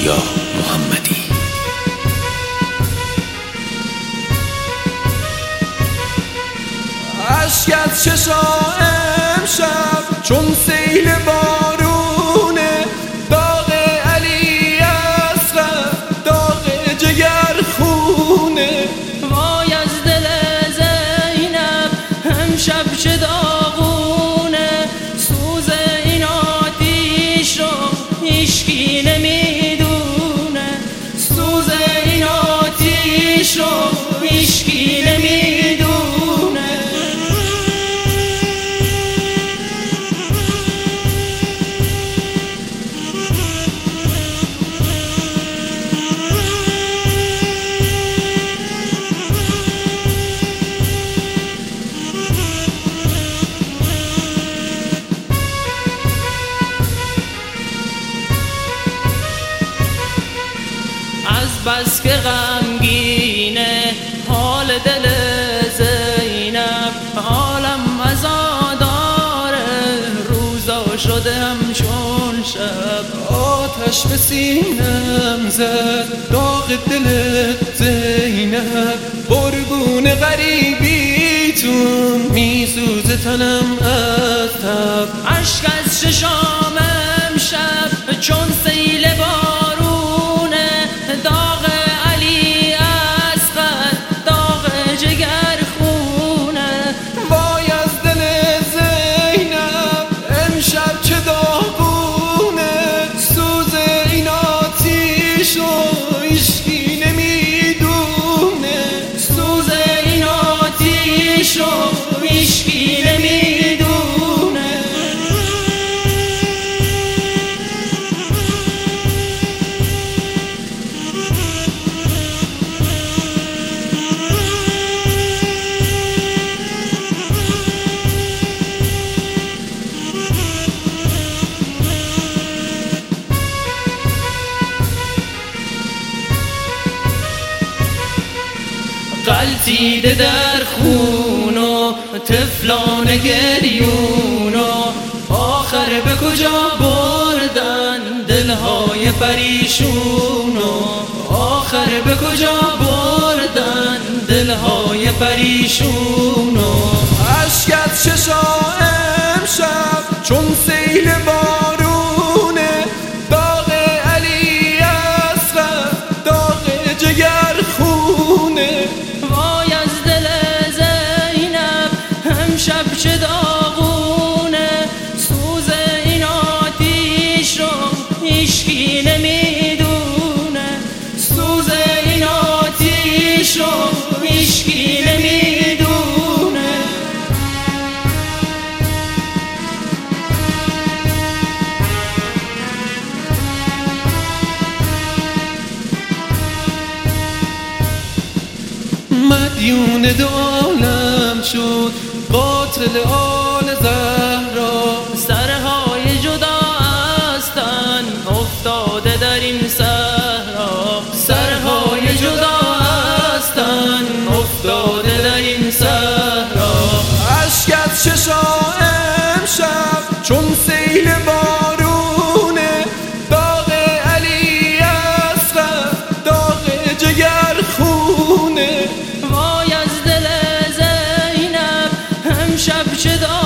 پوریا محمدی. اشک از چشام امشب چون سیل بارونه، داغ علی اصغر داغ جگر خونه. وای از دل زینب امشب چه داغونه، سوز این آتیش رو هیچکی نمیدونه، سوز این آتیش رو هیچکی نمیدونه. بس که غمگینه حال دل زینب، عالم عزاداره روزا شده همچون شب. آتش به سینم زد داغ دل زینب، قربون غریبیتون میسوزه تنم از تب. اشک از چشام امشب چون سیل بارونه، داغ علی اصغر داغ جگر خونه. وای از دل زینب امشب چه داغونه، سوز این آتیش رو هیچکی نمیدونه، سوز این آتیش رو هیچکی نمیدونه. غلطیده در خون و طفلان گریون و آخر به کجا بردن دلهای پریشون و آخر به کجا بردن دلهای پریشون. اشک از چشام امشب چون سیل بارونه، داغ علی اصغر داغ جگر خونه. وای از دل زینب امشب چه داغونه، سوز این آتیش رو هیچکی نمیدونه، سوز این آتیش رو هیچکی نمیدونه. مدیون دو عالم شد قاتل آل زهرا، سرهای جدا هستن افتاده در این صحرا، سرهای جدا هستن افتاده در این صحرا. اشک از چشام امشب چون سیل بارونه، داغ علی اصغر داغ جگر خونه. وای از دل زینب امشب چه